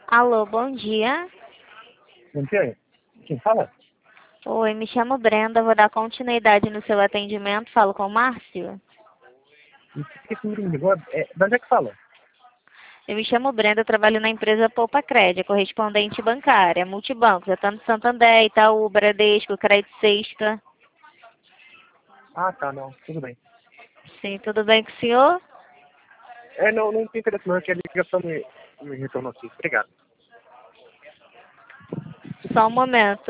Alô, bom dia. Bom dia. Quem fala? Oi, me chamo Brenda, vou dar continuidade no seu atendimento. Falo com o Márcio. Esse número me ligou. De onde é que fala? Eu me chamo Brenda, trabalho na empresa Poupa Crédito, correspondente bancária, multibancos, tanto Santander, Itaú, Bradesco, Crédito Sexta. Ah, tá, não. Tudo bem. Sim, tudo bem com o senhor? Não tem interesse não, que a ligação me retornou aqui. Obrigado. Só um momento.